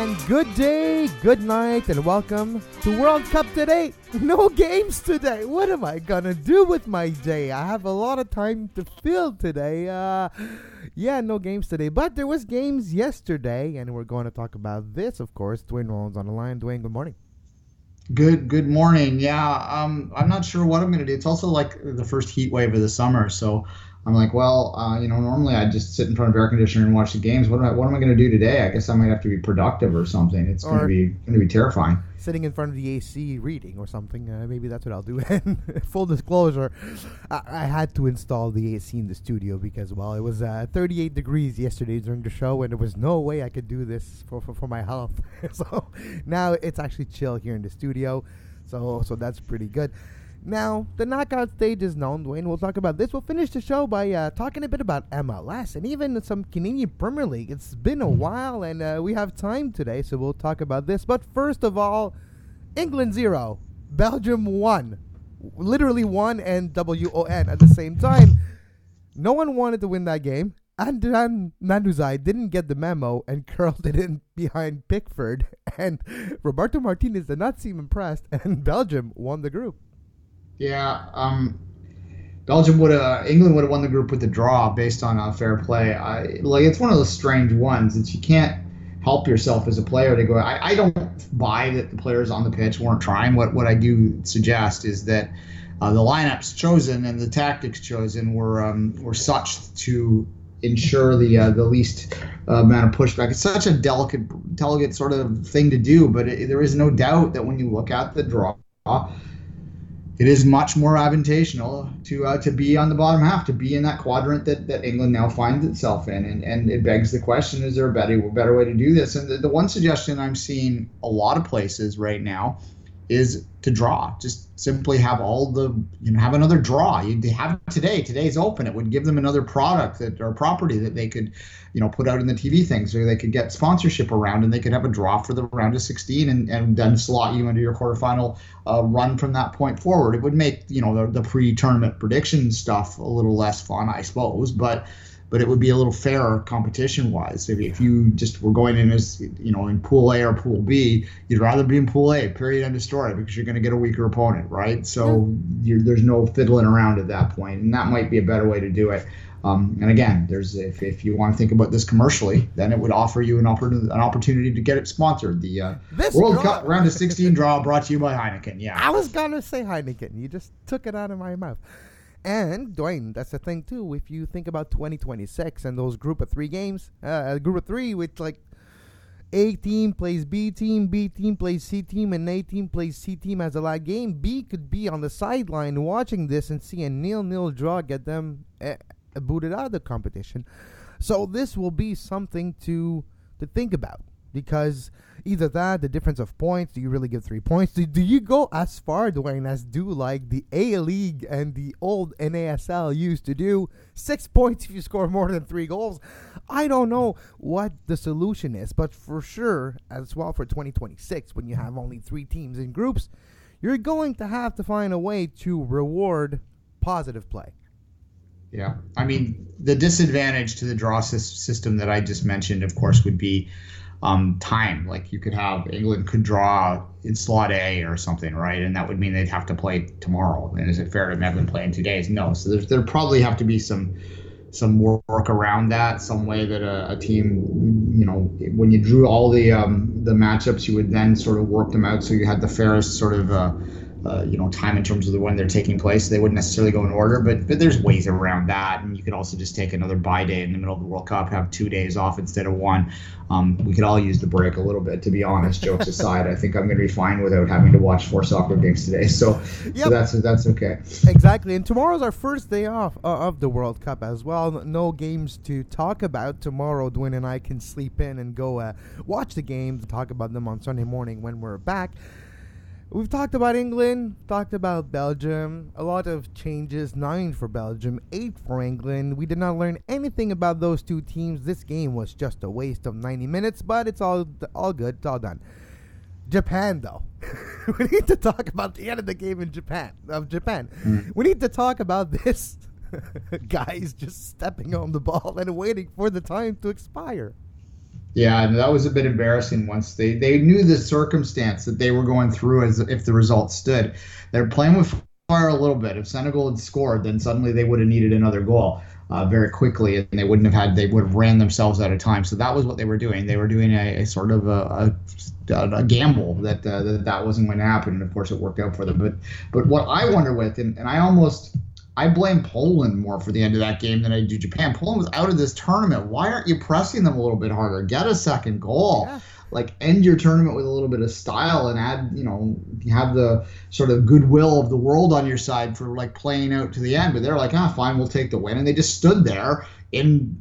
And good day, good night, and welcome to World Cup today. No games today. What am I gonna do with my day? I have a lot of time to fill today. No games today, but there was games yesterday, and we're going to talk about this, of course. Dwayne Rollins on the line. Dwayne, good morning. Good morning. Yeah, I'm not sure what I'm going to do. It's also like the first heat wave of the summer, so I'm like, normally I just sit in front of air conditioner and watch the games. What am I going to do today? I guess I might have to be productive or something. It's going to be terrifying. Sitting in front of the AC reading or something. Maybe that's what I'll do. And full disclosure, I had to install the AC in the studio because, it was 38 degrees yesterday during the show, and there was no way I could do this for my health. So now it's actually chill here in the studio. So that's pretty good. Now, the knockout stage is known, Dwayne. We'll talk about this. We'll finish the show by talking a bit about MLS and even some Canadian Premier League. It's been a while, and we have time today, so we'll talk about this. But first of all, England 0, Belgium 1. Literally 1 and WON at the same time. No one wanted to win that game. Adnan Januzaj didn't get the memo and curled it in behind Pickford. And Roberto Martinez did not seem impressed, and Belgium won the group. Yeah, England would have won the group with the draw based on fair play. It's one of those strange ones that you can't help yourself as a player to go. I don't buy that the players on the pitch weren't trying. What I do suggest is that the lineups chosen and the tactics chosen were such to ensure the least amount of pushback. It's such a delicate sort of thing to do, but there is no doubt that when you look at the draw, it is much more advantageous to be on the bottom half, to be in that quadrant that England now finds itself in. And it begs the question, is there a better way to do this? And the one suggestion I'm seeing a lot of places right now is to draw. Just simply have have another draw. They have it today. Today's open. It would give them another product or property that they could, put out in the TV things, or they could get sponsorship around, and they could have a draw for the round of 16 and then slot you into your quarterfinal run from that point forward. It would make, the pre-tournament prediction stuff a little less fun, I suppose, but it would be a little fairer competition-wise. If you just were going in as, in Pool A or Pool B, you'd rather be in Pool A, period, end of story, because you're going to get a weaker opponent, right? So there's no fiddling around at that point, and that might be a better way to do it. And again, if you want to think about this commercially, then it would offer you an opportunity to get it sponsored. The World Cup round of 16 draw brought to you by Heineken. Yeah, I was going to say Heineken. You just took it out of my mouth. And, Dwayne, that's the thing, too. If you think about 2026 and those group of 3 games, group of 3 with, A team plays B team plays C team, and A team plays C team as a live game, B could be on the sideline watching this and see a 0-0 draw get them booted out of the competition. So this will be something to think about. Because either that, the difference of points, do you really give 3 points? Do you go as far, Dwayne, as do like the A-League and the old NASL used to do? 6 points if you score more than 3 goals. I don't know what the solution is, but for sure, as well for 2026, when you have only 3 teams in groups, you're going to have to find a way to reward positive play. Yeah, I mean, the disadvantage to the draw system that I just mentioned, of course, would be time. Like you could have England could draw in slot A or something, right? And that would mean they'd have to play tomorrow. And is it fair to have them play in 2 days? No. So there probably have to be some work around that, some way that a team, when you drew all the matchups, you would then sort of work them out so you had the fairest sort of time in terms of when they're taking place. They wouldn't necessarily go in order, but there's ways around that. And you could also just take another bye day in the middle of the World Cup, have 2 days off instead of 1. We could all use the break a little bit, to be honest. Jokes aside, I think I'm going to be fine without having to watch 4 soccer games today. So that's okay. Exactly. And tomorrow's our first day off of the World Cup as well. No games to talk about tomorrow. Dwayne and I can sleep in and go watch the games, talk about them on Sunday morning when we're back. We've talked about England, talked about Belgium, a lot of changes, 9 for Belgium, 8 for England. We did not learn anything about those 2 teams. This game was just a waste of 90 minutes, but it's all good, it's all done. Japan, though. We need to talk about the end of the game in Japan. We need to talk about this guys just stepping on the ball and waiting for the time to expire. Yeah, and that was a bit embarrassing once they knew the circumstance that they were going through as if the result stood. They're playing with fire a little bit. If Senegal had scored, then suddenly they would have needed another goal very quickly, and they would have ran themselves out of time. So that was what they were doing. They were doing a sort of a gamble that wasn't going to happen, and of course it worked out for them. But what I wonder with, and I blame Poland more for the end of that game than I do Japan. Poland was out of this tournament. Why aren't you pressing them a little bit harder? Get a second goal. Yeah. Like, end your tournament with a little bit of style and have the sort of goodwill of the world on your side for like playing out to the end. But they're like, fine, we'll take the win. And they just stood there in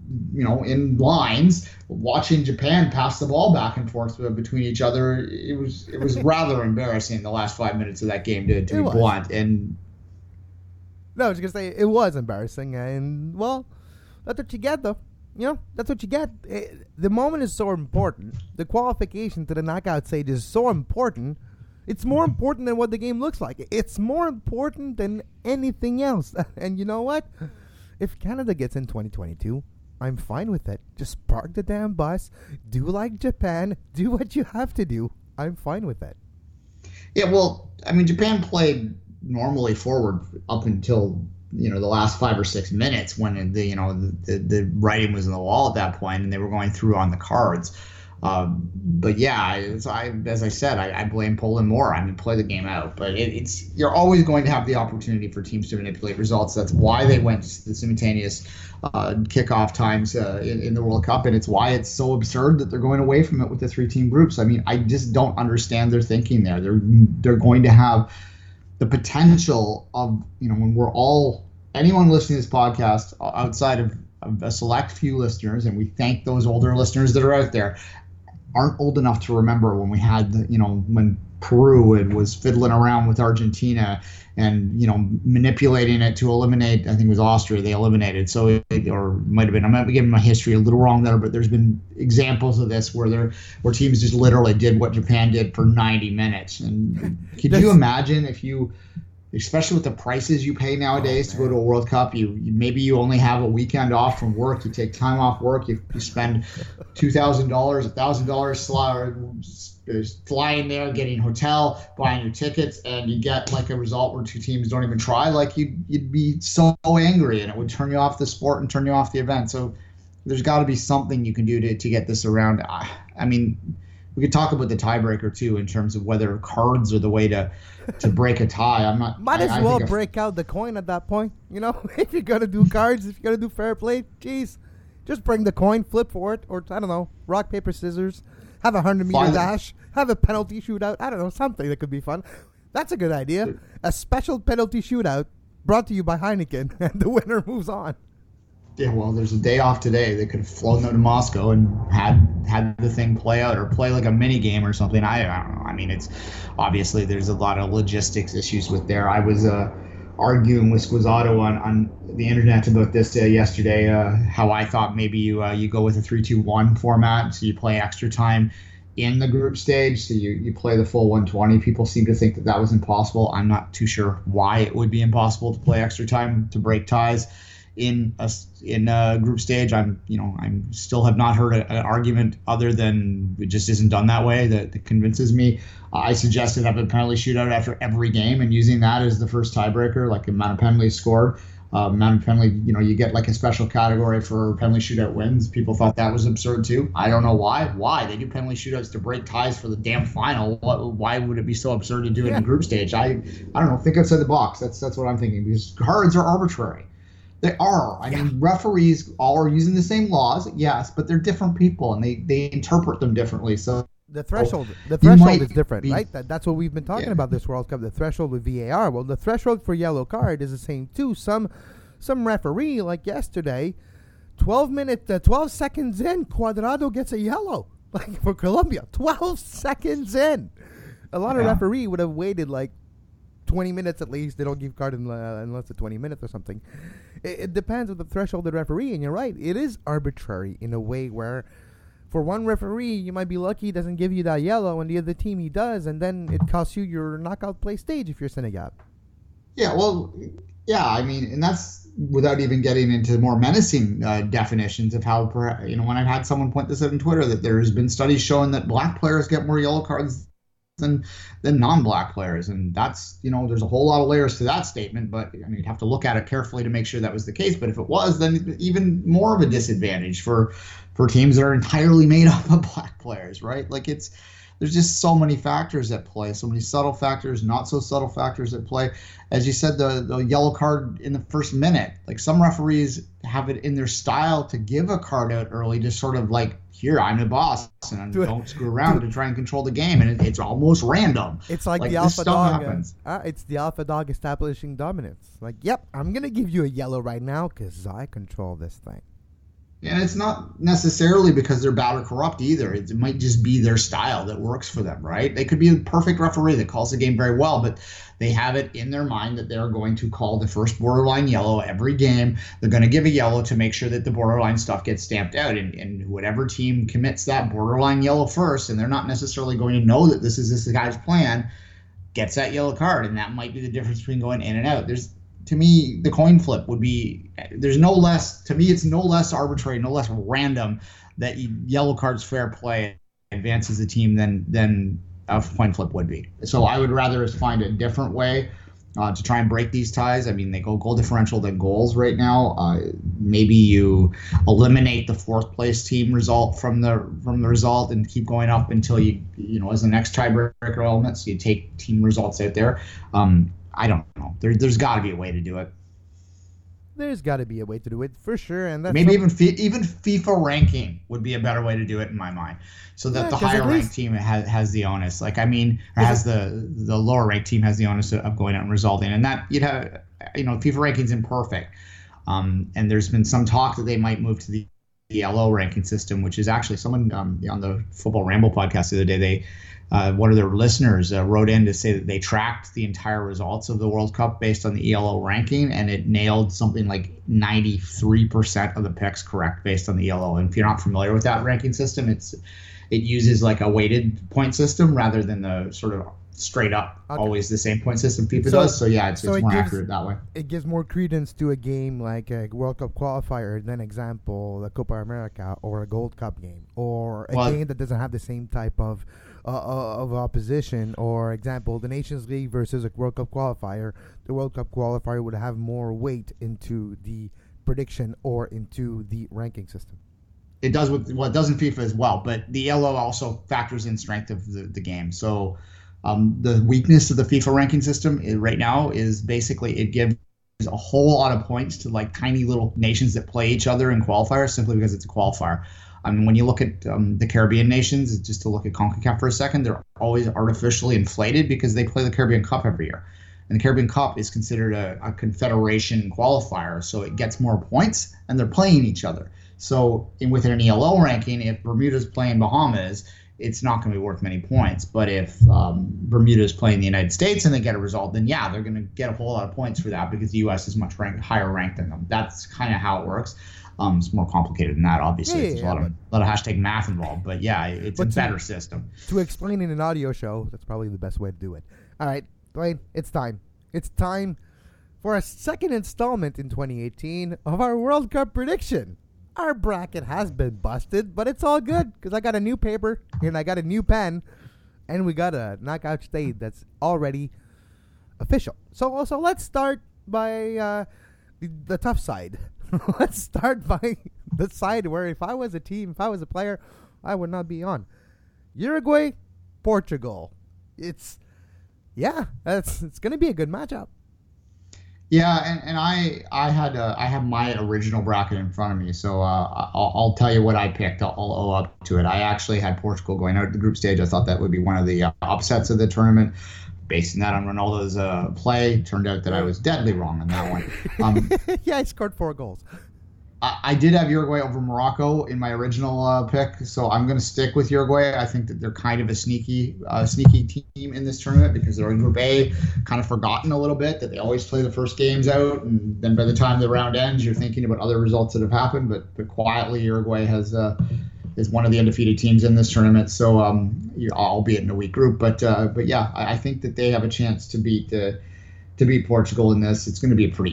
lines watching Japan pass the ball back and forth between each other. It was rather embarrassing the last 5 minutes of that game to be blunt. And no, I was going to say it was embarrassing, and well, that's what you get, though. That's what you get. The moment is so important. The qualification to the knockout stage is so important. It's more important than what the game looks like. It's more important than anything else. And you know what? If Canada gets in 2022, I'm fine with it. Just park the damn bus. Do like Japan. Do what you have to do. I'm fine with it. Yeah, well, I mean, Japan played normally forward up until the last 5 or 6 minutes when the writing was on the wall at that point and they were going through on the cards. But yeah, as I said, I blame Poland more. I mean, play the game out, but you're always going to have the opportunity for teams to manipulate results. That's why they went to the simultaneous kickoff times in the World Cup, and it's why it's so absurd that they're going away from it with the 3-team groups. I mean, I just don't understand their thinking there. They're going to have the potential of, when we're all, anyone listening to this podcast outside of a select few listeners, and we thank those older listeners that are out there, aren't old enough to remember when we had, when Peru was fiddling around with Argentina and, manipulating it to eliminate, I think it was Austria they eliminated. So, or might have been, I might be getting my history a little wrong there, but there's been examples of this where teams just literally did what Japan did for 90 minutes. And could you imagine if you, especially with the prices you pay nowadays to go to a World Cup, maybe you only have a weekend off from work, you take time off work, you spend $2,000, $1,000 flying there, getting hotel, buying your tickets, and you get like a result where two teams don't even try, like you'd be so angry, and it would turn you off the sport and turn you off the event. So there's got to be something you can do to get this around. I mean, we could talk about the tiebreaker too, in terms of whether cards are the way to break a tie. Might as well break out the coin at that point. If you're gonna do cards, if you're gonna do fair play, geez, just bring the coin, flip for it, or I don't know, rock paper scissors. Have a 100-meter dash. Have a penalty shootout. I don't know, something that could be fun. That's a good idea. A special penalty shootout brought to you by Heineken, and the winner moves on. Yeah, well, there's a day off today. They could have flown them to Moscow and had the thing play out, or play like a mini game or something. I don't know. I mean, it's obviously there's a lot of logistics issues with there. I was arguing with Squizzato on the internet about this yesterday. How I thought maybe you go with a 3-2-1 format, so you play extra time in the group stage, so you play the full 120. People seem to think that was impossible. I'm not too sure why it would be impossible to play extra time to break ties in a group stage. I'm still have not heard an argument other than it just isn't done that way that convinces me. I suggested having a penalty shootout after every game and using that as the first tiebreaker, like amount of penalties scored, amount of penalty. You get like a special category for penalty shootout wins. People thought that was absurd too. I don't know why. Why they do penalty shootouts to break ties for the damn final? Why would it be so absurd to do it in group stage? I don't know. Think outside the box. That's what I'm thinking, because cards are arbitrary. They are. I mean, referees all are using the same laws, yes, but they're different people and they interpret them differently. So the threshold is different, right? That's what we've been talking about this World Cup. The threshold with VAR. Well, the threshold for yellow card is the same too. Some referee, like yesterday, 12 seconds in, Cuadrado gets a yellow, like for Colombia. 12 seconds in. A lot of referee would have waited like 20 minutes at least. They don't give card unless it's 20 minutes or something. It depends on the threshold of the referee, and you're right. It is arbitrary in a way where for one referee, you might be lucky he doesn't give you that yellow, and the other team he does, and then it costs you your knockout play stage if you're Senegal. Yeah, well, yeah, I mean, and that's without even getting into more menacing definitions of how, when I've had someone point this out on Twitter, that there's been studies showing that black players get more yellow cards than non-black players, and that's, there's a whole lot of layers to that statement, but I mean, you'd have to look at it carefully to make sure that was the case. But if it was, then even more of a disadvantage for teams that are entirely made up of black players, right? Like there's just so many factors at play, so many subtle factors, not so subtle factors at play. As you said, the yellow card in the first minute, like some referees have it in their style to give a card out early, just sort of like, here, I'm the boss, and I don't screw around to try and control the game, and it's almost random. It's like the alpha dog. It's the alpha dog establishing dominance. Like, yep, I'm gonna give you a yellow right now because I control this thing. And it's not necessarily because they're bad or corrupt either. It might just be their style that works for them, right? They could be a perfect referee that calls the game very well, but they have it in their mind that they're going to call the first borderline yellow every game. They're going to give a yellow to make sure that the borderline stuff gets stamped out. And whatever team commits that borderline yellow first, and they're not necessarily going to know that this is this guy's plan, gets that yellow card. And that might be the difference between going in and out. To me, the coin flip would be, it's no less arbitrary, no less random that yellow cards fair play advances the team than a coin flip would be. So I would rather find a different way to try and break these ties. I mean, they go goal differential than goals right now. Maybe you eliminate the fourth place team result from the result and keep going up until you as the next tiebreaker element. So you take team results out there. I don't know. There's got to be a way to do it. There's got to be a way to do it for sure, and that's maybe even FIFA ranking would be a better way to do it in my mind, so that the higher ranked team has the onus. Has the lower ranked team has the onus of going out and resolving, and that you'd have FIFA ranking's imperfect, and there's been some talk that they might move to the ELO ranking system, which is actually someone on the Football Ramble podcast the other day. One of their listeners wrote in to say that they tracked the entire results of the World Cup based on the ELO ranking, and it nailed something like 93% of the picks correct based on the ELO. And if you're not familiar with that ranking system, it uses like a weighted point system rather than the sort of straight up always the same point system FIFA does. So yeah, it's more accurate that way. It gives more credence to a game like a World Cup qualifier than, example, the Copa America or a Gold Cup game, or a game that doesn't have the same type of opposition. Or example, the Nations League versus a World Cup qualifier. The World Cup qualifier would have more weight into the prediction or into the ranking system. It does it does in FIFA as well, but the ELO also factors in strength of the game. So the weakness of the FIFA ranking system right now is basically it gives a whole lot of points to like tiny little nations that play each other in qualifiers simply because it's a qualifier. When you look at the Caribbean nations, just to look at CONCACAF for a second, they're always artificially inflated because they play the Caribbean Cup every year. And the Caribbean Cup is considered a confederation qualifier, so it gets more points, and they're playing each other. So within an ELO ranking, if Bermuda's playing Bahamas, it's not going to be worth many points. But if Bermuda's playing the United States and they get a result, then yeah, they're going to get a whole lot of points for that because the U.S. is much higher ranked than them. That's kind of how it works. It's more complicated than that, obviously. There's a lot of hashtag math involved, but yeah, it's a better system. To explain in an audio show, that's probably the best way to do it. All right, Dwayne, it's time. It's time for a second installment in 2018 of our World Cup prediction. Our bracket has been busted, but it's all good because I got a new paper and I got a new pen, and we got a knockout stage that's already official. So let's start by the tough side. Let's start by the side where if I was a team, if I was a player, I would not be on. Uruguay, Portugal. It's going to be a good matchup. Yeah, and I have my original bracket in front of me, so I'll tell you what I picked. I'll owe up to it. I actually had Portugal going out to the group stage. I thought that would be one of the upsets of the tournament. Basing that on Ronaldo's play, turned out that I was deadly wrong on that one. Yeah, he scored 4 goals. I did have Uruguay over Morocco in my original pick, so I'm going to stick with Uruguay. I think that they're kind of a sneaky team in this tournament because they're in Group A, kind of forgotten a little bit that they always play the first games out, and then by the time the round ends, you're thinking about other results that have happened. But quietly, Uruguay is one of the undefeated teams in this tournament. So, albeit in a weak group, but yeah, I think that they have a chance to beat Portugal in this. It's going to be a pretty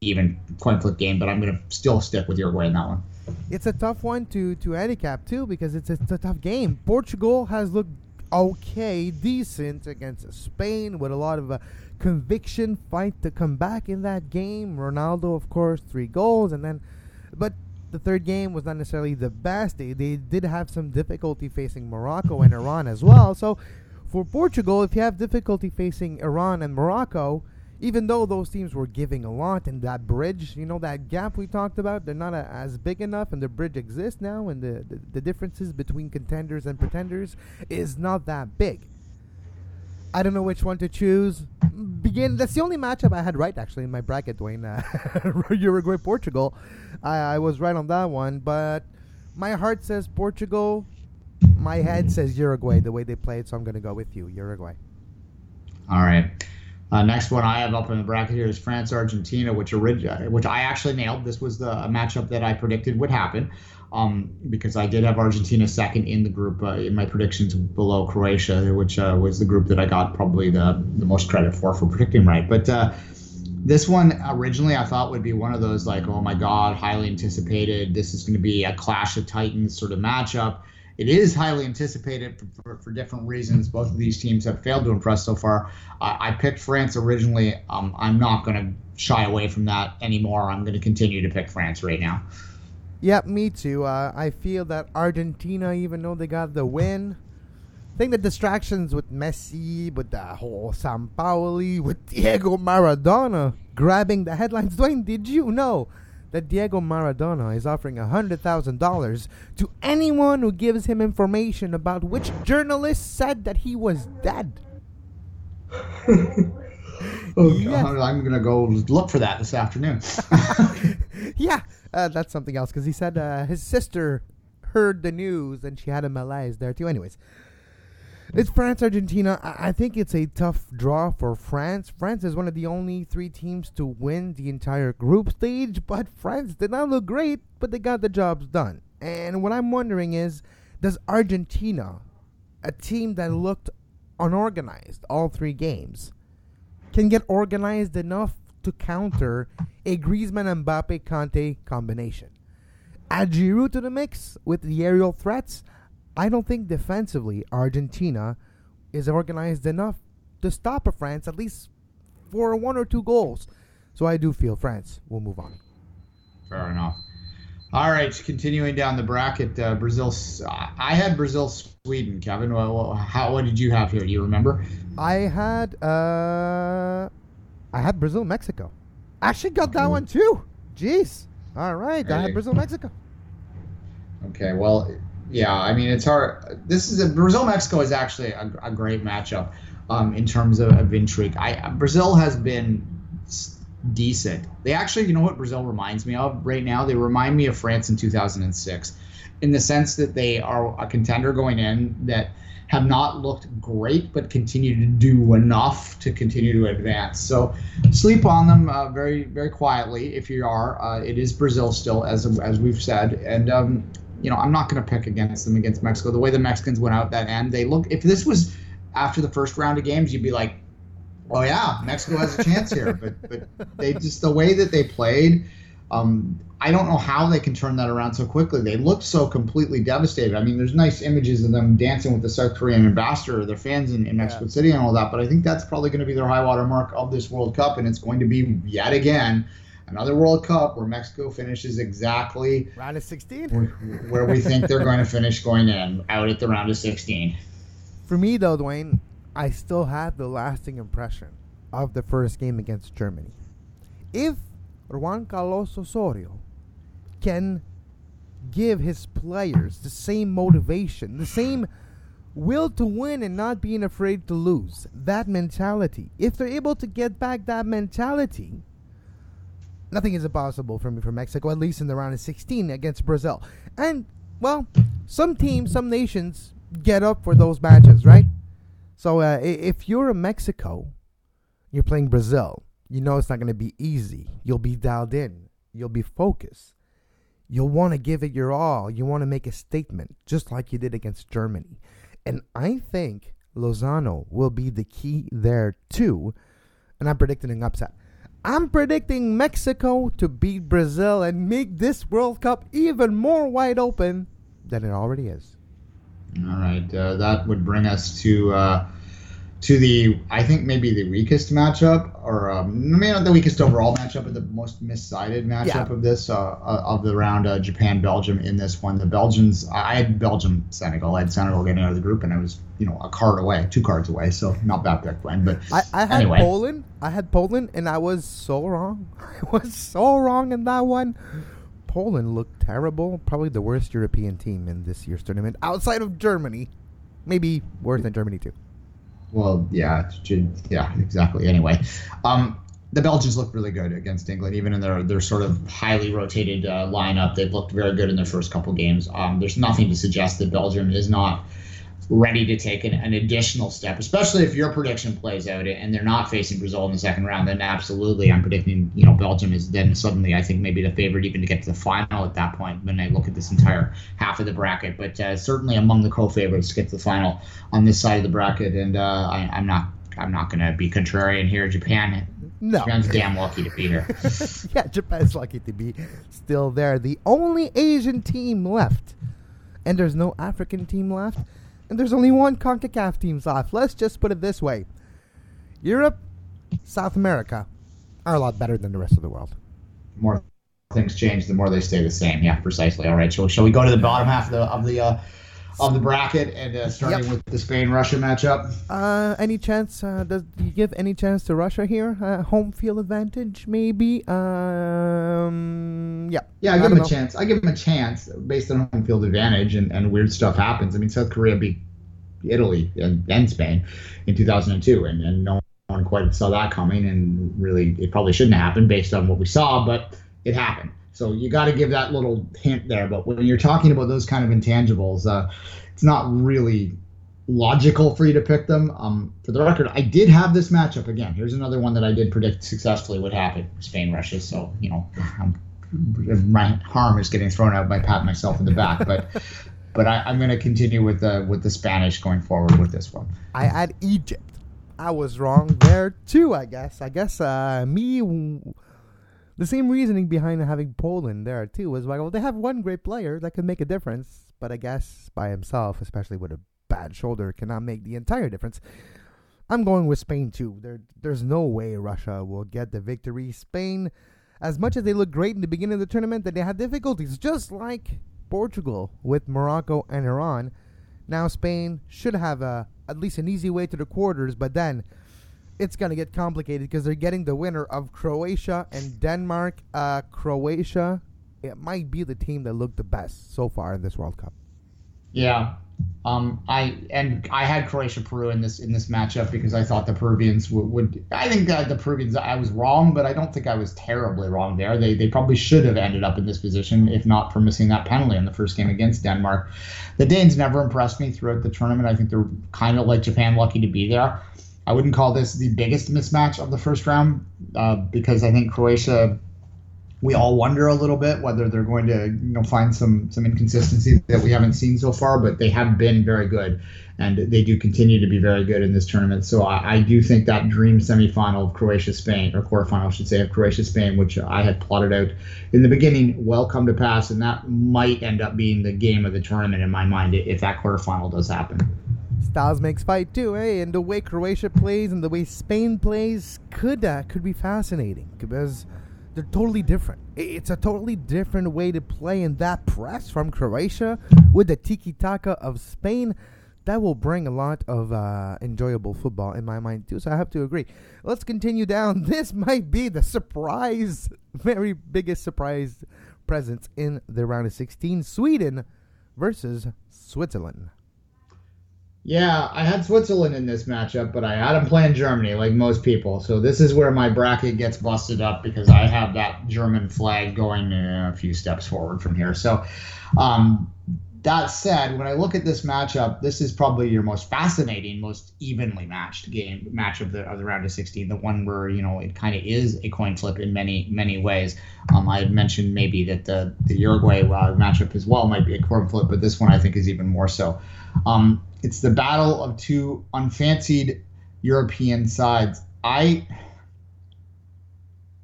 even coin flip game, but I'm going to still stick with Uruguay in that one. It's a tough one to handicap too because it's a tough game. Portugal has looked okay, decent against Spain with a lot of conviction fight to come back in that game. Ronaldo, of course, 3 goals, but the third game was not necessarily the best. They did have some difficulty facing Morocco and Iran as well. So for Portugal, if you have difficulty facing Iran and Morocco, even though those teams were giving a lot, and that bridge, that gap we talked about, they're not as big enough, and the bridge exists now, and the differences between contenders and pretenders is not that big. I don't know which one to choose. That's the only matchup I had right, actually, in my bracket, Dwayne. Uruguay, Portugal. I was right on that one, but my heart says Portugal. My head says Uruguay, the way they played, so I'm going to go with you, Uruguay. All right. Next one I have up in the bracket here is France-Argentina, which I actually nailed. This was a matchup that I predicted would happen because I did have Argentina second in the group in my predictions below Croatia, which was the group that I got probably the most credit for predicting right. But this one originally I thought would be one of those like, oh my God, highly anticipated. This is going to be a Clash of Titans sort of matchup. It is highly anticipated for different reasons. Both of these teams have failed to impress so far. I picked France originally. I'm not going to shy away from that anymore. I'm going to continue to pick France right now. Yeah, me too. I feel that Argentina, even though they got the win, I think the distractions with Messi, with the whole Sampaoli, with Diego Maradona grabbing the headlines. Dwayne, did you know that Diego Maradona is offering $100,000 to anyone who gives him information about which journalist said that he was dead? Yes. I'm going to go look for that this afternoon. Yeah, that's something else because he said his sister heard the news and she had a malaise there too. Anyways, it's France-Argentina. I think it's a tough draw for France. France is one of the only 3 teams to win the entire group stage, but France did not look great, but they got the jobs done. And what I'm wondering is, does Argentina, a team that looked unorganized all 3 games, can get organized enough to counter a Griezmann-Mbappe-Kanté combination? Add Giroud to the mix with the aerial threats. I don't think defensively Argentina is organized enough to stop a France, at least for 1 or 2 goals. So I do feel France will move on. Fair enough. All right, continuing down the bracket, Brazil. I had Brazil, Sweden. Kevin, what did you have here? Do you remember? I had Brazil, Mexico. Actually got that one too. Jeez. All right, I had Brazil, Mexico. Okay, well. Yeah, I mean, it's hard. Brazil-Mexico is actually a great matchup in terms of intrigue. Brazil has been decent. They actually, you know what Brazil reminds me of right now? They remind me of France in 2006 in the sense that they are a contender going in that have not looked great but continue to do enough to continue to advance. So sleep on them very, very quietly if you are. It is Brazil still, as we've said. And I'm not going to pick against them against Mexico. The way the Mexicans went out that end, if this was after the first round of games, you'd be like, oh yeah, Mexico has a chance here. But they just, the way that they played, I don't know how they can turn that around so quickly. They looked so completely devastated. I mean, there's nice images of them dancing with the South Korean ambassador, their fans in Mexico City and all that. But I think that's probably going to be their high water mark of this World Cup. And it's going to be yet again another World Cup where Mexico finishes exactly round of 16 where we think they're going to finish going in, out at the round of 16. For me, though, Dwayne, I still have the lasting impression of the first game against Germany. If Juan Carlos Osorio can give his players the same motivation, the same will to win and not being afraid to lose, that mentality, if they're able to get back that mentality, nothing is impossible for Mexico, at least in the round of 16 against Brazil. And, well, some teams, some nations get up for those matches, right? So if you're a Mexico, you're playing Brazil, you know it's not going to be easy. You'll be dialed in. You'll be focused. You'll want to give it your all. You want to make a statement, just like you did against Germany. And I think Lozano will be the key there, too. And I'm predicting an upset. I'm predicting Mexico to beat Brazil and make this World Cup even more wide open than it already is. All right, that would bring us to the, I think maybe the weakest matchup, or maybe not the weakest overall matchup, but the most missided matchup of this, of the round, Japan-Belgium in this one. The Belgians, I had Belgium-Senegal. I had Senegal getting out of the group, and I was, two cards away, so not bad pick, Glenn. But I had anyway. Poland. I had Poland, and I was so wrong. I was so wrong in that one. Poland looked terrible. Probably the worst European team in this year's tournament, outside of Germany. Maybe worse than Germany, too. Well, yeah, exactly. Anyway, the Belgians look really good against England, even in their sort of highly rotated lineup. They've looked very good in their first couple games. There's nothing to suggest that Belgium is not ready to take an additional step, especially if your prediction plays out and they're not facing Brazil in the second round. Then absolutely, I'm predicting Belgium is then suddenly, I think, maybe the favorite even to get to the final at that point when I look at this entire half of the bracket. But certainly among the co-favorites to get to the final on this side of the bracket. And I'm not going to be contrarian here. Japan's damn lucky to be here. Yeah, Japan's lucky to be still there. The only Asian team left, and there's no African team left. And there's only one CONCACAF team left. Let's just put it this way. Europe, South America are a lot better than the rest of the world. The more things change, the more they stay the same. Yeah, precisely. All right, so shall we go to the bottom half of the bracket and starting with the Spain-Russia matchup? Any chance? Do you give any chance to Russia here? Home field advantage, maybe? Yeah. Yeah, I give them a chance. I give them a chance based on home field advantage, and weird stuff happens. I mean, South Korea beat Italy and Spain in 2002, and no one quite saw that coming, and really it probably shouldn't have happened based on what we saw, but it happened. So you got to give that little hint there. But when you're talking about those kind of intangibles, it's not really logical for you to pick them. For the record, I did have this matchup again. Here's another one that I did predict successfully would happen: Spain-Russia. So my harm is getting thrown out by patting myself in the back. But I'm going to continue with the Spanish going forward with this one. I had Egypt. I was wrong there too. I guess the same reasoning behind having Poland there too was like, well, they have one great player that could make a difference, but I guess by himself, especially with a bad shoulder, cannot make the entire difference. I'm going with Spain too. There's no way Russia will get the victory. Spain, as much as they look great in the beginning of the tournament, that they had difficulties, just like Portugal with Morocco and Iran. Now Spain should have at least an easy way to the quarters, but then it's going to get complicated because they're getting the winner of Croatia and Denmark. Croatia, it might be the team that looked the best so far in this World Cup. Yeah. I had Croatia-Peru in this matchup because I thought the Peruvians would I think that the Peruvians, I was wrong, but I don't think I was terribly wrong there. They probably should have ended up in this position if not for missing that penalty in the first game against Denmark. The Danes never impressed me throughout the tournament. I think they're kind of like Japan, lucky to be there. I wouldn't call this the biggest mismatch of the first round because I think Croatia, we all wonder a little bit whether they're going to find some inconsistency that we haven't seen so far, but they have been very good, and they do continue to be very good in this tournament. So I do think that dream semifinal of Croatia-Spain, or quarterfinal, I should say, of Croatia-Spain, which I had plotted out in the beginning, will come to pass, and that might end up being the game of the tournament in my mind if that quarterfinal does happen. Styles makes fight too, eh? And the way Croatia plays and the way Spain plays could be fascinating because they're totally different. It's a totally different way to play, and that press from Croatia with the tiki-taka of Spain, that will bring a lot of enjoyable football in my mind too, so I have to agree. Let's continue down. This might be the surprise, very biggest surprise presence in the round of 16. Sweden versus Switzerland. Yeah, I had Switzerland in this matchup, but I had them playing Germany like most people. So this is where my bracket gets busted up because I have that German flag going a few steps forward from here. So that said, when I look at this matchup, this is probably your most fascinating, most evenly matched match of the round of 16, the one where it kind of is a coin flip in many ways. I had mentioned maybe that the Uruguay matchup as well might be a coin flip, but this one I think is even more so. It's the battle of two unfancied European sides.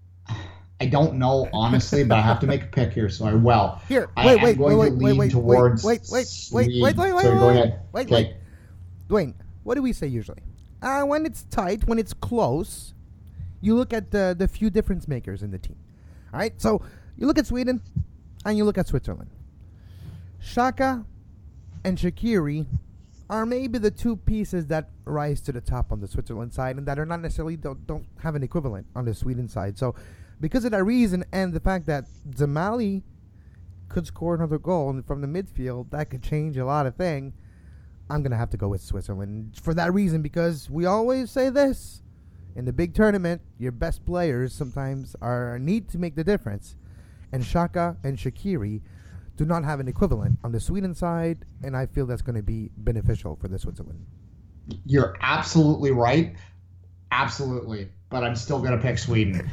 I don't know honestly, but I have to make a pick here, so I will. Here, I am going to lean towards wait. Sweden. So go ahead. Wait. Dwayne, what do we say usually? When it's tight, when it's close, you look at the few difference makers in the team. All right, so you look at Sweden and you look at Switzerland. Xhaka and Shaqiri are maybe the two pieces that rise to the top on the Switzerland side and that are not necessarily don't have an equivalent on the Sweden side. So because of that reason and the fact that Zamali could score another goal from the midfield, that could change a lot of things. I'm going to have to go with Switzerland for that reason, because we always say this. In the big tournament, your best players sometimes need to make the difference. And Xhaka and Shaqiri do not have an equivalent on the Sweden side, and I feel that's going to be beneficial for the Switzerland. You're absolutely right. Absolutely. But I'm still going to pick Sweden.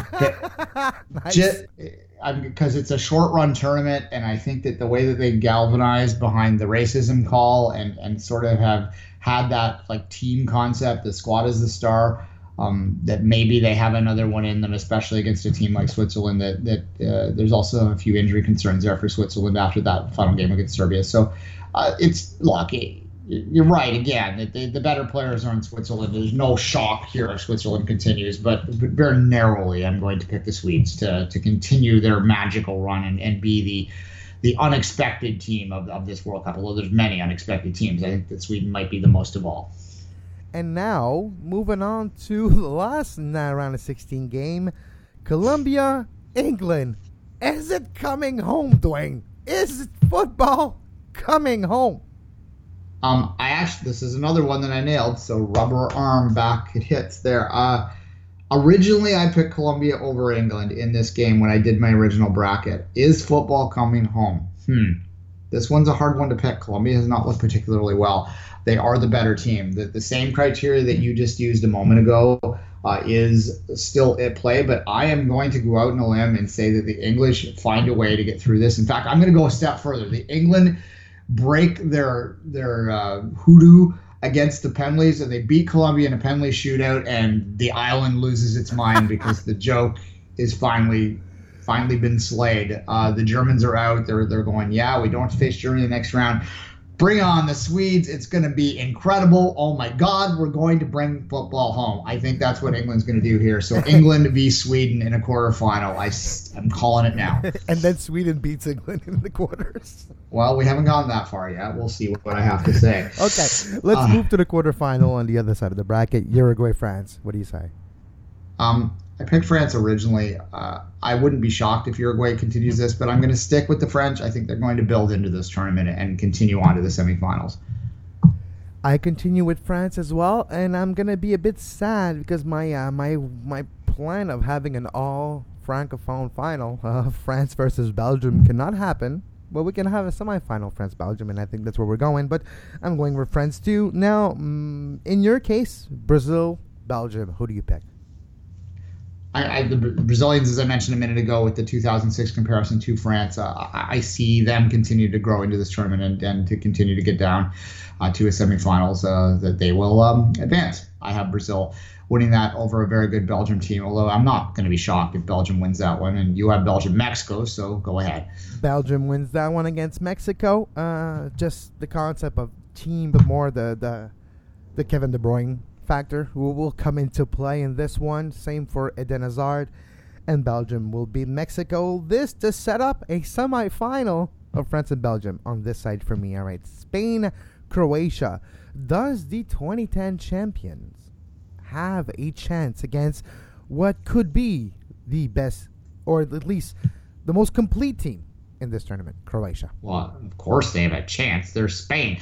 Nice. Because it's a short-run tournament, and I think that the way that they galvanized behind the racism call and sort of have had that like team concept, the squad is the star, that maybe they have another one in them, especially against a team like Switzerland. That there's also a few injury concerns there for Switzerland after that final game against Serbia. So it's lucky. You're right again that the better players are in Switzerland. There's no shock here if Switzerland continues, but very narrowly, I'm going to pick the Swedes to continue their magical run and be the unexpected team of this World Cup. Although there's many unexpected teams, I think that Sweden might be the most of all. And now, moving on to the last round of 16 game, Colombia, England. Is it coming home, Dwayne? Is football coming home? This is another one that I nailed, so rubber arm back, it hits there. Originally, I picked Colombia over England in this game when I did my original bracket. Is football coming home? This one's a hard one to pick. Colombia has not looked particularly well. They are the better team. The same criteria that you just used a moment ago is still at play, but I am going to go out on a limb and say that the English find a way to get through this. In fact, I'm going to go a step further. The England break their hoodoo against the penalties, and they beat Colombia in a penalty shootout, and the island loses its mind because the joke is finally been slayed. The Germans are out. They're going, yeah, we don't have to face Germany in the next round. Bring on the Swedes. It's going to be incredible. Oh, my God, we're going to bring football home. I think that's what England's going to do here. So England v. Sweden in a quarterfinal. I'm calling it now. And then Sweden beats England in the quarters. Well, we haven't gone that far yet. We'll see what I have to say. Okay, let's move to the quarterfinal on the other side of the bracket. Uruguay, France. What do you say? I picked France originally. I wouldn't be shocked if Uruguay continues this, but I'm going to stick with the French. I think they're going to build into this tournament and continue on to the semifinals. I continue with France as well, and I'm going to be a bit sad because my my plan of having an all-Francophone final, France versus Belgium, cannot happen. Well, we can have a semifinal, France-Belgium, and I think that's where we're going, but I'm going with France too. Now, in your case, Brazil, Belgium, who do you pick? The Brazilians, as I mentioned a minute ago, with the 2006 comparison to France, I see them continue to grow into this tournament and to continue to get down to a semifinals that they will advance. I have Brazil winning that over a very good Belgium team, although I'm not going to be shocked if Belgium wins that one. And you have Belgium-Mexico, so go ahead. Belgium wins that one against Mexico. Just the concept of team, but more the Kevin De Bruyne factor who will come into play in this one. Same for Eden Hazard, and Belgium will beat Mexico. This to set up a semi-final of France and Belgium on this side for me. All right, Spain, Croatia. Does the 2010 champions have a chance against what could be the best, or at least the most complete team in this tournament, Croatia? Well, of course they have a chance. They're Spain.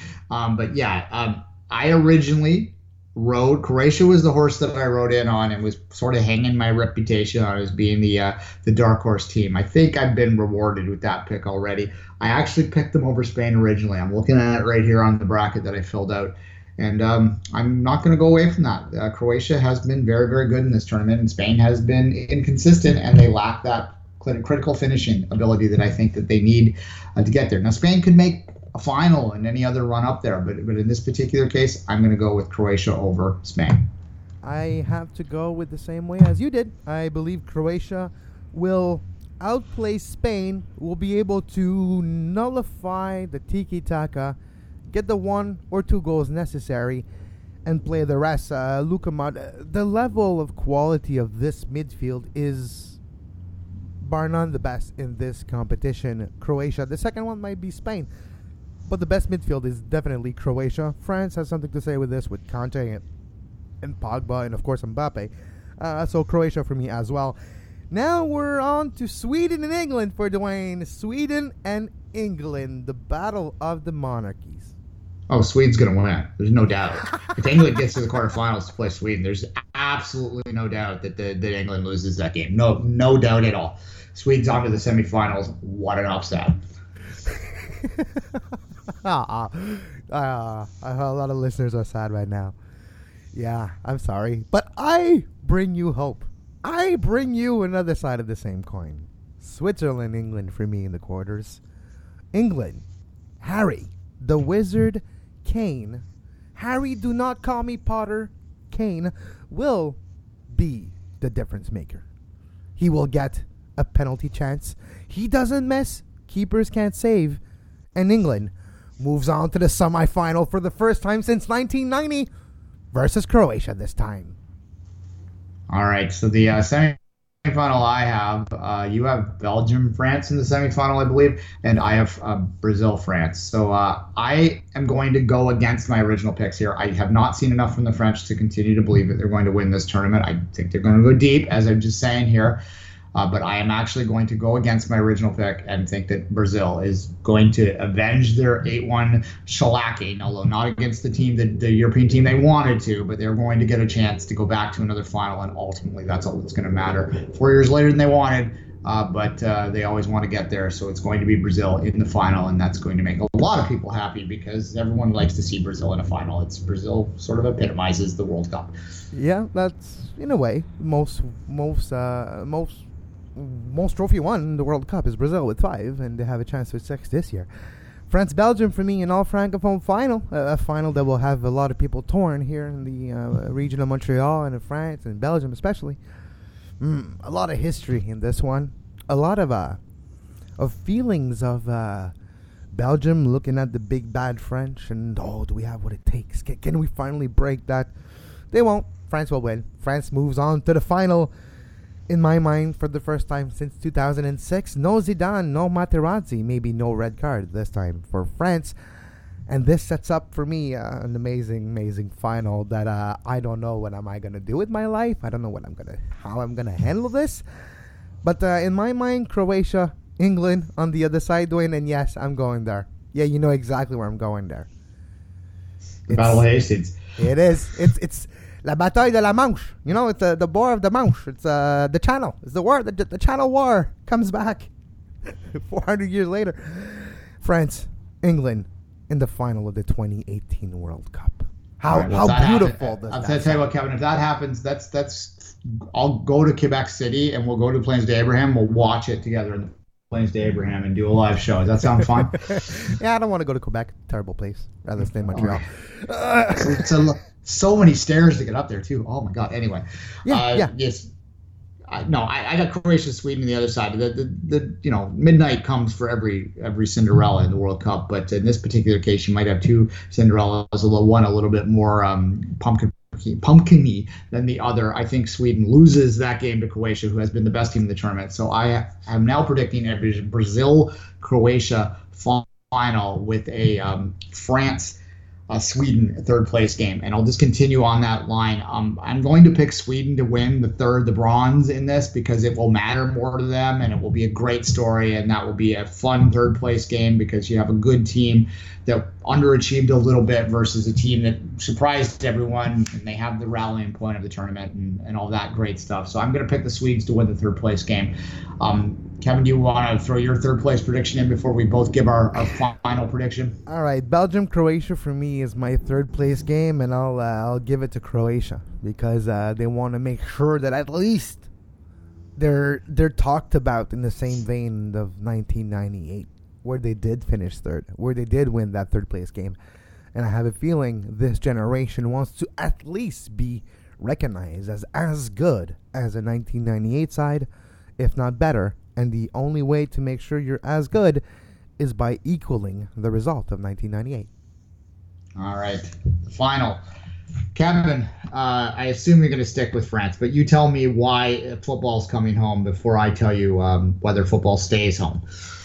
I originally Croatia was the horse that I rode in on and was sort of hanging my reputation on as being the dark horse team. I think I've been rewarded with that pick already. I actually picked them over Spain originally. I'm looking at it right here on the bracket that I filled out. And I'm not going to go away from that. Croatia has been very, very good in this tournament, and Spain has been inconsistent, and they lack that critical finishing ability that I think that they need to get there. Now, Spain could make a final and any other run up there, but in this particular case, I'm going to go with Croatia over Spain. I have to go with the same way as you did. I believe Croatia will outplay Spain, will be able to nullify the tiki-taka, get the 1 or 2 goals necessary, and play the rest. Luka Modric, the level of quality of this midfield is bar none the best in this competition. Croatia, the second one might be Spain, but the best midfield is definitely Croatia. France has something to say with this, with Kante and Pogba and of course Mbappe. So Croatia for me as well. Now we're on to Sweden and England for Dwayne. Sweden and England, the battle of the monarchies. Oh, Sweden's going to win. There's no doubt. If England gets to the quarterfinals to play Sweden, there's absolutely no doubt that England loses that game. No doubt at all. Sweden's on to the semifinals. What an upset. A lot of listeners are sad right now. Yeah, I'm sorry. But I bring you hope. I bring you another side of the same coin. Switzerland, England for me in the quarters. England, Harry, the Wizard, Kane. Harry, do not call me Potter. Kane will be the difference maker. He will get a penalty chance. He doesn't miss. Keepers can't save. And England moves on to the semifinal for the first time since 1990 versus Croatia this time. All right, so the semifinal I have, you have Belgium, France in the semifinal, I believe, and I have Brazil, France. So I am going to go against my original picks here. I have not seen enough from the French to continue to believe that they're going to win this tournament. I think they're going to go deep, as I'm just saying here. But I am actually going to go against my original pick and think that Brazil is going to avenge their 8-1 shellacking, although not against the European team they wanted to, but they're going to get a chance to go back to another final, and ultimately that's all that's going to matter. 4 years later than they wanted, but they always want to get there, so it's going to be Brazil in the final, and that's going to make a lot of people happy because everyone likes to see Brazil in a final. Brazil sort of epitomizes the World Cup. Yeah, that's, in a way, most trophy won in the World Cup is Brazil with 5, and they have a chance with 6 this year. France-Belgium for me, an all-Francophone final, a final that will have a lot of people torn here in the region of Montreal and in France and Belgium especially. A lot of history in this one, a lot of feelings of Belgium looking at the big bad French and, do we have what it takes? Can we finally break that? They won't. France will win. France moves on to the final. In my mind, for the first time since 2006, no Zidane, no Materazzi, maybe no red card this time for France. And this sets up for me an amazing, amazing final that I don't know what am I going to do with my life. I don't know how I'm going to handle this. But in my mind, Croatia, England on the other side, Dwayne, and yes, I'm going there. Yeah, you know exactly where I'm going there. Battle of Hastings. It is. It's La Bataille de la Manche. You know, it's the War of the Manche. It's the Channel. It's the war. The Channel War comes back 400 years later. France, England in the final of the 2018 World Cup. How beautiful does that I'll tell you what, Kevin, if that happens, that's I'll go to Quebec City and we'll go to Plains de Abraham. We'll watch it together in the Plains de Abraham and do a live show. Does that sound fun? Yeah, I don't want to go to Quebec. Terrible place. Rather stay in Montreal. So many stairs to get up there too. Oh my God. Anyway, yes. I got Croatia, Sweden on the other side. The midnight comes for every Cinderella in the World Cup, but in this particular case, you might have two Cinderellas. One a little bit more pumpkin-y than the other. I think Sweden loses that game to Croatia, who has been the best team in the tournament. So I am now predicting a Brazil-Croatia final with a France. Sweden third place game, and I'll just continue on that line. I'm going to pick Sweden to win the bronze in this because it will matter more to them, and it will be a great story, and that will be a fun third place game because you have a good team that underachieved a little bit versus a team that surprised everyone, and they have the rallying point of the tournament and all that great stuff. So I'm going to pick the Swedes to win the third place game. Kevin, do you want to throw your third place prediction in before we both give our final prediction? All right, Belgium Croatia for me is my third place game, and I'll give it to Croatia because they want to make sure that at least they're talked about in the same vein of 1998, where they did finish third, where they did win that third place game, and I have a feeling this generation wants to at least be recognized as good as a 1998 side. if not better. And the only way to make sure you're as good is by equaling the result of 1998. All right. The final. Kevin, I assume you're going to stick with France, but you tell me why football's coming home before I tell you whether football stays home.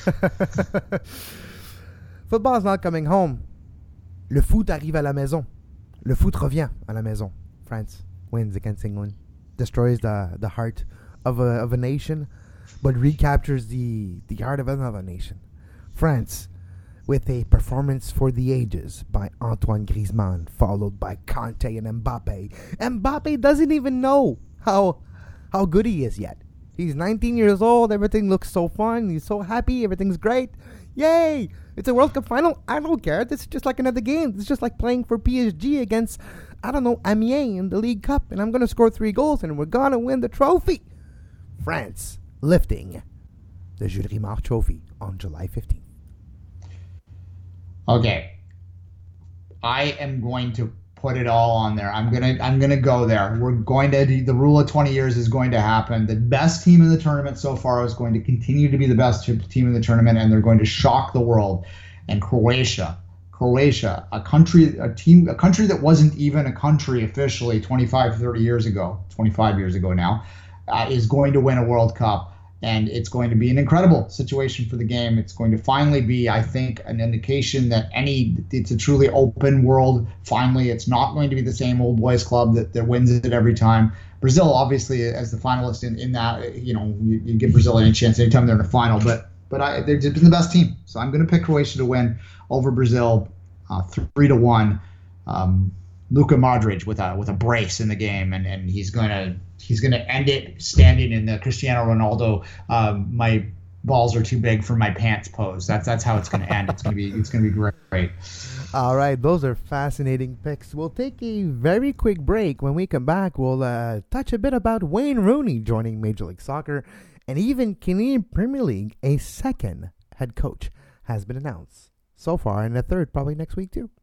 Football's not coming home. Le foot arrive à la maison. Le foot revient à la maison. France wins against England, destroys the heart of a nation, but recaptures the heart of another nation. France, with a performance for the ages by Antoine Griezmann, followed by Kanté and Mbappe. Mbappe doesn't even know how good he is yet. He's 19 years old. Everything looks so fun. He's so happy. Everything's great. Yay! It's a World Cup final. I don't care. This is just like another game. It's just like playing for PSG against, I don't know, Amiens in the League Cup. And I'm going to score 3 goals and we're going to win the trophy. France lifting the Jules Rimet Trophy on July 15th. Okay. I am going to put it all on there. I'm gonna go there. The rule of 20 years is going to happen. The best team in the tournament so far is going to continue to be the best team in the tournament, and they're going to shock the world. And Croatia, a country that wasn't even a country officially 25 years ago now, is going to win a World Cup. And it's going to be an incredible situation for the game. It's going to finally be, I think, an indication that it's a truly open world. Finally, it's not going to be the same old boys club that wins it every time. Brazil, obviously, as the finalist in that, you give Brazil any chance anytime they're in the final. But they've been the best team. So I'm going to pick Croatia to win over Brazil 3-1. Luka Modric with a brace in the game, and he's gonna end it standing in the Cristiano Ronaldo my balls are too big for my pants pose. That's how it's gonna end. It's gonna be great. All right, those are fascinating picks. We'll take a very quick break. When we come back, we'll touch a bit about Wayne Rooney joining Major League Soccer, and even Canadian Premier League. A second head coach has been announced so far, and a third probably next week too.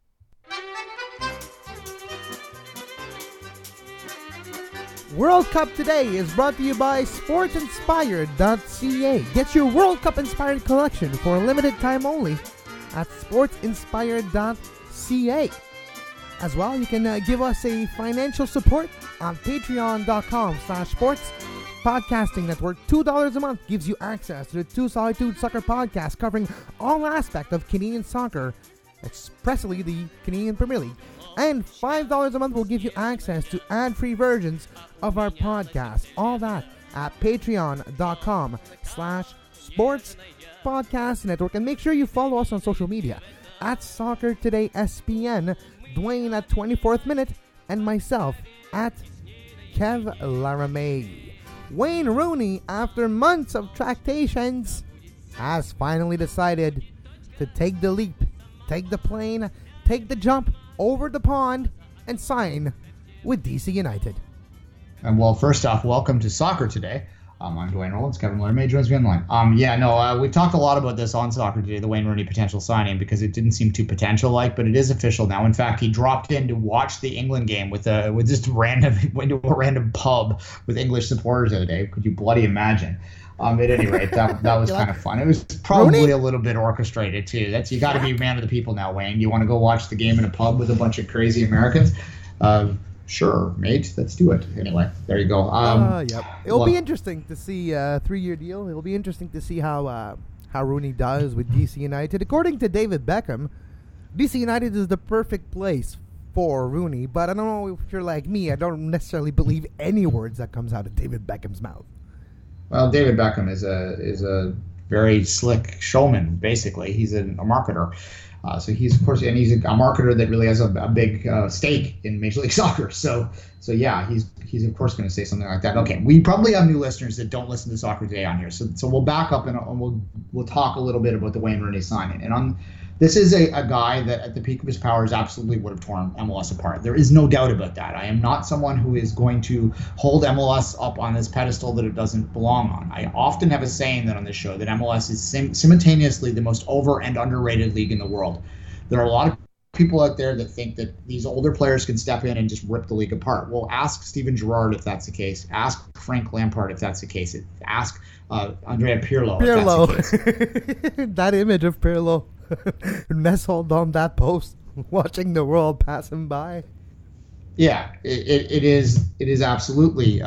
World Cup Today is brought to you by SportsInspired.ca. Get your World Cup inspired collection for a limited time only at SportsInspired.ca. As well, you can give us a financial support on Patreon.com/sports podcasting network. $2 a month gives you access to the Two Solitude Soccer podcast covering all aspects of Canadian soccer, especially the Canadian Premier League. And $5 a month will give you access to ad-free versions of our podcast. All that at patreon.com/sports podcast network. And make sure you follow us on social media at Soccer Today SPN, Dwayne at 24th Minute, and myself at Kev Laramie. Wayne Rooney, after months of tractations, has finally decided to take the leap, take the plane, take the jump over the pond, and sign with DC United. And well, first off, welcome to Soccer Today. I'm Dwayne Rollins. Kevin Laramie joins me on the line. We've talked a lot about this on Soccer Today, the Wayne Rooney potential signing, because it didn't seem too potential-like, but it is official now. In fact, he dropped in to watch the England game with just random, went to a random pub with English supporters the other day. Could you bloody imagine? At any rate, that was kind of fun. It was probably Rooney? A little bit orchestrated too. You got to be man of the people now, Wayne. You want to go watch the game in a pub with a bunch of crazy Americans? Sure, mate. Let's do it. Anyway, there you go. Yep. It'll be interesting to see a 3-year deal. It'll be interesting to see how Rooney does with DC United. According to David Beckham, DC United is the perfect place for Rooney. But I don't know if you're like me. I don't necessarily believe any words that comes out of David Beckham's mouth. Well, David Beckham is a very slick showman. Basically, he's a marketer. So he's a marketer that really has a big stake in Major League Soccer. So yeah, he's of course going to say something like that. Okay, we probably have new listeners that don't listen to Soccer Today on here. So we'll back up and we'll talk a little bit about the Wayne Rooney signing. And this is a guy that at the peak of his powers absolutely would have torn MLS apart. There is no doubt about that. I am not someone who is going to hold MLS up on this pedestal that it doesn't belong on. I often have a saying that on this show that MLS is simultaneously the most over and underrated league in the world. There are a lot of people out there that think that these older players can step in and just rip the league apart. Well, ask Steven Gerrard if that's the case. Ask Frank Lampard if that's the case. Ask Andrea Pirlo if that's the case. That image of Pirlo nestled on that post, watching the world pass him by. Yeah, it is absolutely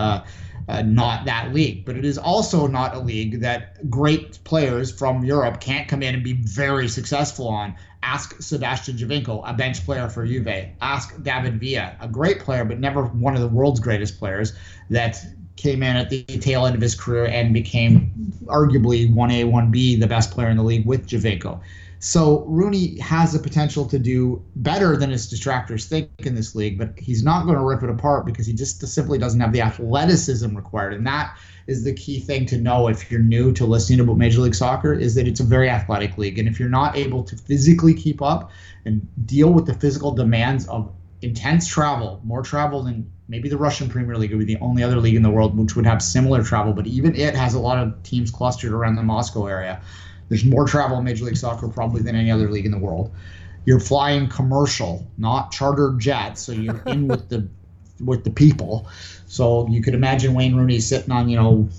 not that league, but it is also not a league that great players from Europe can't come in and be very successful on. Ask Sebastian Giovinco, a bench player for Juve. Ask David Villa, a great player, but never one of the world's greatest players, that came in at the tail end of his career and became arguably 1A, 1B, the best player in the league with Giovinco. So Rooney has the potential to do better than his distractors think in this league, but he's not going to rip it apart because he just simply doesn't have the athleticism required. And that is the key thing to know if you're new to listening about Major League Soccer, is that it's a very athletic league. And if you're not able to physically keep up and deal with the physical demands of intense travel, more travel than maybe the Russian Premier League would be the only other league in the world which would have similar travel, but even it has a lot of teams clustered around the Moscow area. There's more travel in Major League Soccer probably than any other league in the world. You're flying commercial, not chartered jets, so you're in with the people. So you could imagine Wayne Rooney sitting on,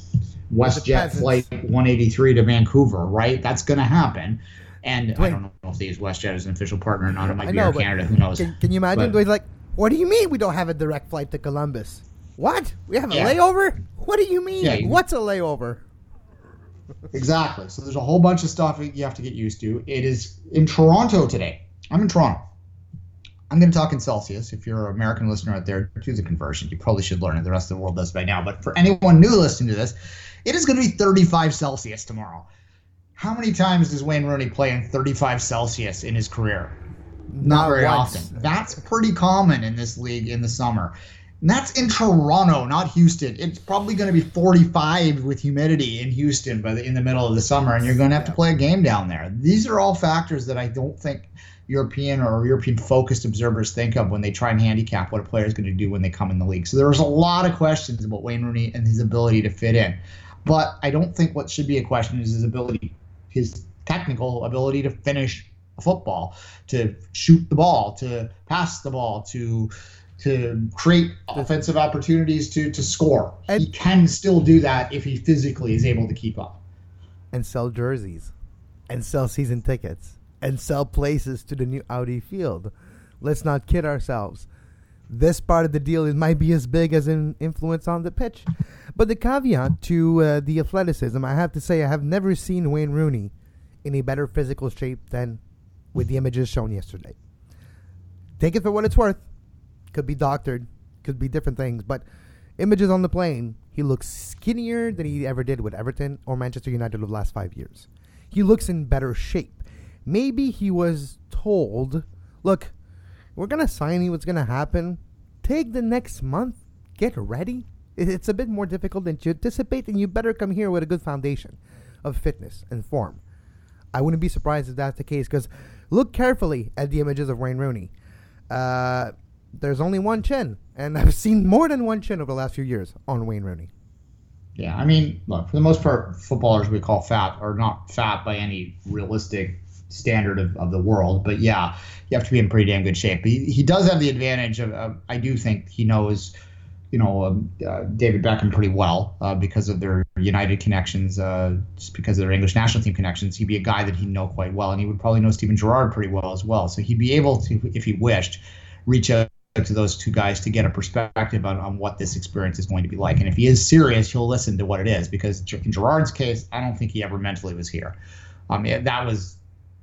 WestJet flight 183 to Vancouver, right? That's going to happen. And I don't know if they use WestJet as an official partner or not. It might be Air Canada. Who knows? Can you imagine? Dwayne's like, what do you mean we don't have a direct flight to Columbus? What? We have a layover? What do you mean? Yeah, what's a layover? Exactly. So there's a whole bunch of stuff you have to get used to. It is in Toronto today. I'm in Toronto. I'm going to talk in Celsius. If you're an American listener out there, do the conversion. You probably should learn it. The rest of the world does by now. But for anyone new listening to this, it is going to be 35 Celsius tomorrow. How many times does Wayne Rooney play in 35 Celsius in his career? Not very often. That's pretty common in this league in the summer. And that's in Toronto, not Houston. It's probably going to be 45 with humidity in Houston in the middle of the summer, and you're going to have to play a game down there. These are all factors that I don't think European or European-focused observers think of when they try and handicap what a player is going to do when they come in the league. So there's a lot of questions about Wayne Rooney and his ability to fit in. But I don't think what should be a question is his technical ability to finish a football, to shoot the ball, to pass the ball, to create offensive opportunities to score. He can still do that if he physically is able to keep up. And sell jerseys. And sell season tickets. And sell places to the new Audi field. Let's not kid ourselves. This part of the deal might be as big as an influence on the pitch. But the caveat to the athleticism, I have to say I have never seen Wayne Rooney in a better physical shape than with the images shown yesterday. Take it for what it's worth. Could be doctored, could be different things, but images on the plane, he looks skinnier than he ever did with Everton or Manchester United over the last 5 years. He looks in better shape. Maybe he was told, look, we're going to sign you, what's going to happen. Take the next month, get ready. It's a bit more difficult than you anticipate, and you better come here with a good foundation of fitness and form. I wouldn't be surprised if that's the case, because look carefully at the images of Wayne Rooney. There's only one chin, and I've seen more than one chin over the last few years on Wayne Rooney. Yeah, I mean, look, for the most part, footballers we call fat are not fat by any realistic standard of the world. But yeah, you have to be in pretty damn good shape. He does have the advantage of I do think he knows, David Beckham pretty well because of their United connections, just because of their English national team connections. He'd be a guy that he'd know quite well, and he would probably know Steven Gerrard pretty well as well. So he'd be able to, if he wished, reach out to those two guys to get a perspective on what this experience is going to be like. And if he is serious, he'll listen to what it is, because in Gerrard's case, I don't think he ever mentally was here. That was,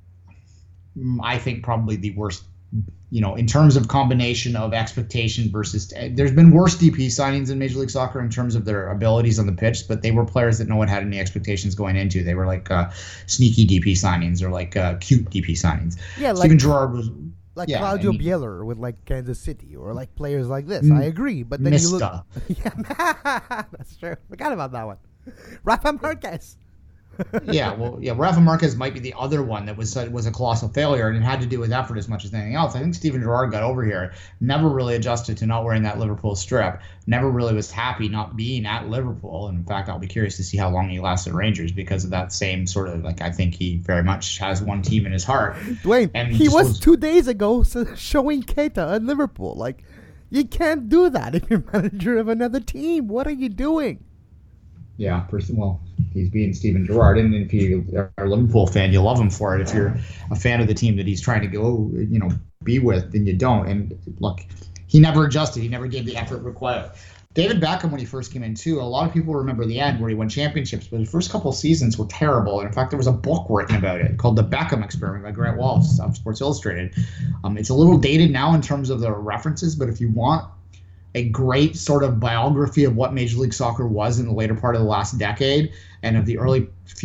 I think, probably the worst, in terms of combination of expectation versus, there's been worse DP signings in Major League Soccer in terms of their abilities on the pitch, but they were players that no one had any expectations going into. They were like sneaky DP signings or like cute DP signings. Yeah, Steven Gerrard was... Like Claudio Bieler with like Kansas City, or like players like this. I agree, but then you look. Yeah, that's true. Forgot about that one. Rafa Marquez. Rafa Marquez might be the other one that was a colossal failure, and it had to do with effort as much as anything else. I think Steven Gerrard got over here, never really adjusted to not wearing that Liverpool strip, never really was happy not being at Liverpool. And in fact, I'll be curious to see how long he lasts at Rangers because of that same sort of, like, I think he very much has one team in his heart. Dwayne, and he was 2 days ago showing Keita at Liverpool. Like, you can't do that if you're manager of another team. What are you doing? Yeah, well, he's being Steven Gerrard, and if you are a Liverpool fan, you love him for it. If you're a fan of the team that he's trying to go, be with, then you don't. And look, he never adjusted. He never gave the effort required. David Beckham, when he first came in, too, a lot of people remember the end where he won championships, but his first couple of seasons were terrible. And in fact, there was a book written about it called The Beckham Experiment by Grant Wallace of Sports Illustrated. It's a little dated now in terms of the references, but if you want a great sort of biography of what Major League Soccer was in the later part of the last decade and of the early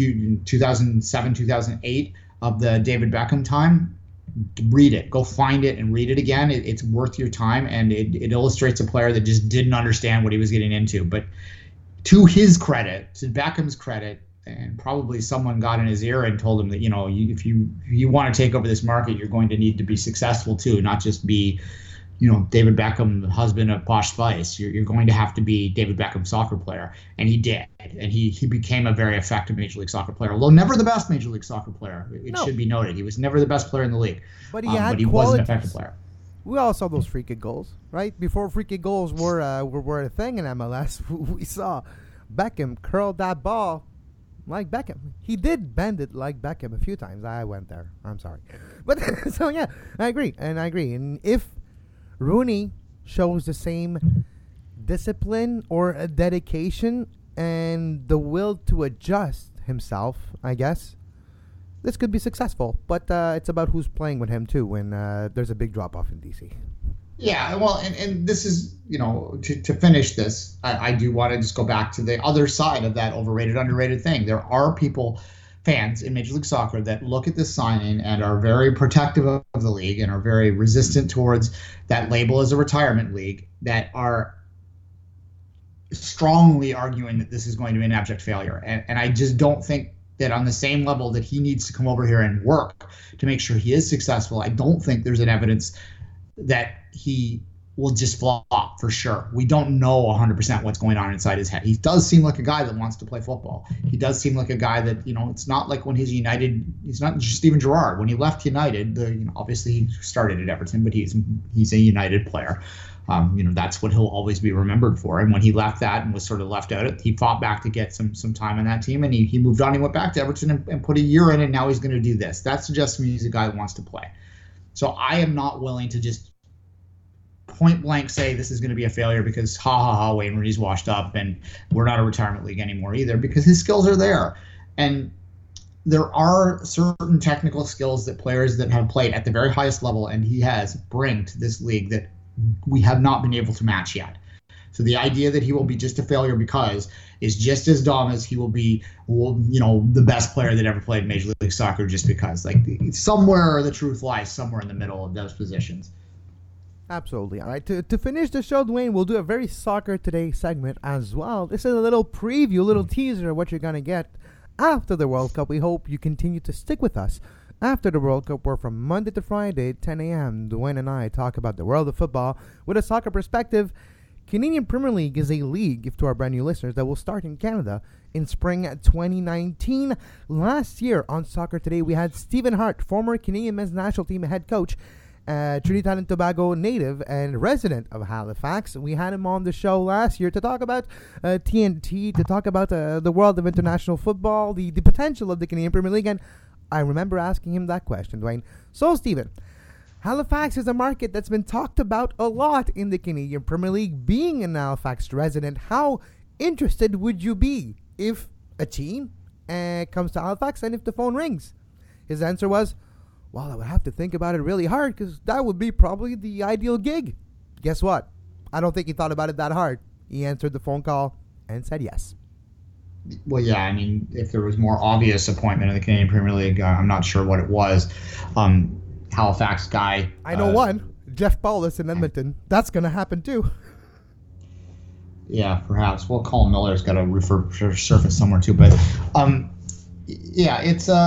2007, 2008 of the David Beckham time, read it. Go find it and read it again. It's worth your time, and it illustrates a player that just didn't understand what he was getting into. But to his credit, to Beckham's credit, and probably someone got in his ear and told him that, if you want to take over this market, you're going to need to be successful too, not just be David Beckham, the husband of Posh Spice. You're going to have to be David Beckham, soccer player. And he did. And he became a very effective Major League Soccer player, although never the best Major League Soccer player. It should be noted. He was never the best player in the league. But he was an effective player. We all saw those free kick goals, right? Before free kick goals were a thing in MLS, we saw Beckham curl that ball like Beckham. He did bend it like Beckham a few times. I went there. I'm sorry. But so, yeah, I agree. And if Rooney shows the same discipline or a dedication and the will to adjust himself, I guess, this could be successful. But it's about who's playing with him, too, when there's a big drop-off in D.C. Yeah, well, and this is, to finish this, I do want to just go back to the other side of that overrated, underrated thing. There are people, fans in Major League Soccer, that look at this signing and are very protective of the league and are very resistant towards that label as a retirement league, that are strongly arguing that this is going to be an abject failure. And I just don't think that on the same level that he needs to come over here and work to make sure he is successful, I don't think there's an evidence that he will just flop for sure. We don't know 100% what's going on inside his head. He does seem like a guy that wants to play football. He does seem like a guy that, it's not like when he's United, he's not just Steven Gerrard. When he left United, obviously he started at Everton, but he's a United player. That's what he'll always be remembered for. And when he left that and was sort of left out, he fought back to get some time on that team, and he moved on. He went back to Everton and put a year in, and now he's going to do this. That suggests to me he's a guy that wants to play. So I am not willing to just point blank say this is going to be a failure because Wayne Rooney's washed up and we're not a retirement league anymore either, because his skills are there. And there are certain technical skills that players that have played at the very highest level, and he has, bring to this league that we have not been able to match yet. So the idea that he will be just a failure because is just as dumb as he will be, the best player that ever played Major League Soccer just because. Like, somewhere the truth lies somewhere in the middle of those positions. Absolutely. All right, to finish the show, Dwayne, we'll do a very Soccer Today segment as well. This is a little preview, a little teaser of what you're going to get after the World Cup. We hope you continue to stick with us after the World Cup, where from Monday to Friday, 10 a.m., Dwayne and I talk about the world of football with a soccer perspective. Canadian Premier League is a league, if to our brand new listeners, that will start in Canada in spring 2019. Last year on Soccer Today, we had Stephen Hart, former Canadian men's national team head coach, Trinidad and Tobago native and resident of Halifax. We had him on the show last year to talk about TNT, to talk about the world of international football, the potential of the Canadian Premier League, and I remember asking him that question, Dwayne. So, Stephen, Halifax is a market that's been talked about a lot in the Canadian Premier League. Being an Halifax resident, how interested would you be if a team comes to Halifax and if the phone rings? His answer was, well, I would have to think about it really hard because that would be probably the ideal gig. Guess what? I don't think he thought about it that hard. He answered the phone call and said yes. Well, yeah, I mean, if there was more obvious appointment in the Canadian Premier League, I'm not sure what it was. Halifax guy. I know one. Jeff Paulus in Edmonton. That's going to happen too. Yeah, perhaps. Well, Colin Miller's got to resurface somewhere too. But Yeah,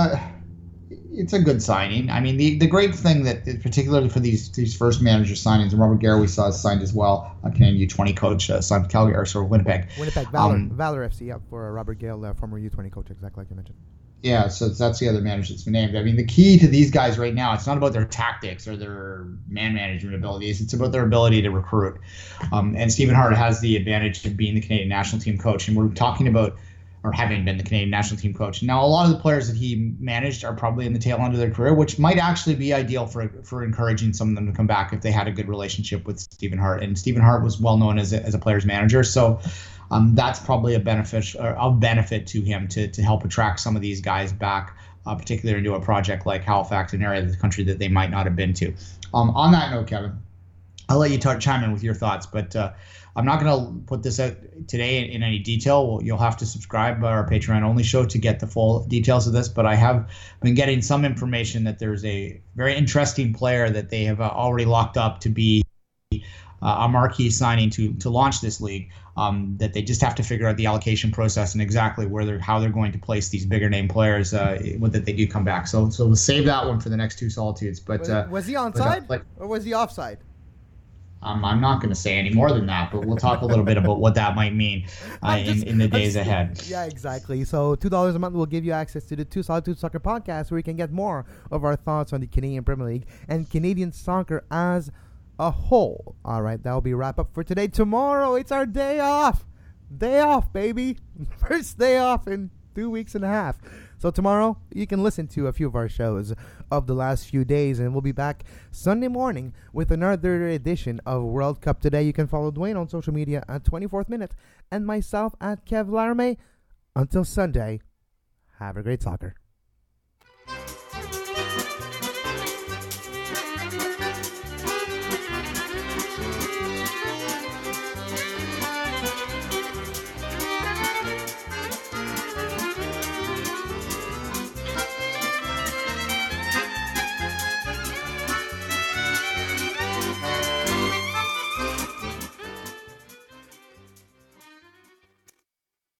it's a good signing. I mean, the great thing that, particularly for these first manager signings, and Robert Garrett we saw signed as well, a Canadian U20 coach, signed with Calgary, or Winnipeg. Valor FC, yeah, for Robert Gale, former U20 coach, exactly like you mentioned. Yeah, so that's the other manager that's been named. I mean, the key to these guys right now, it's not about their tactics or their man management abilities. It's about their ability to recruit. And Stephen Hart has the advantage of being the Canadian national team coach. And we're talking about, or having been the Canadian national team coach. Now, a lot of the players that he managed are probably in the tail end of their career, which might actually be ideal for encouraging some of them to come back if they had a good relationship with Stephen Hart. And Stephen Hart was well known as a player's manager. So that's probably a benefit to him to help attract some of these guys back, particularly into a project like Halifax, an area of the country that they might not have been to. On that note, Kevin, I'll let you chime in with your thoughts, but I'm not going to put this out today in any detail. You'll have to subscribe to our Patreon-only show to get the full details of this, but I have been getting some information that there's a very interesting player that they have already locked up to be a marquee signing to launch this league, that they just have to figure out the allocation process and exactly how they're going to place these bigger name players that they do come back. So we'll save that one for the next two solitudes. But was he onside or was he offside? I'm not going to say any more than that, but we'll talk a little bit about what that might mean in the days ahead. Yeah, exactly. So $2 a month will give you access to the Two Solitude Soccer podcast, where you can get more of our thoughts on the Canadian Premier League and Canadian soccer as a whole. All right, that'll be wrap up for today. Tomorrow, it's our day off. Day off, baby. First day off in 2 weeks and a half. So tomorrow, you can listen to a few of our shows of the last few days, and we'll be back Sunday morning with another edition of World Cup Today. You can follow Dwayne on social media at 24th Minute and myself at Kev Laramie. Until Sunday, have a great soccer.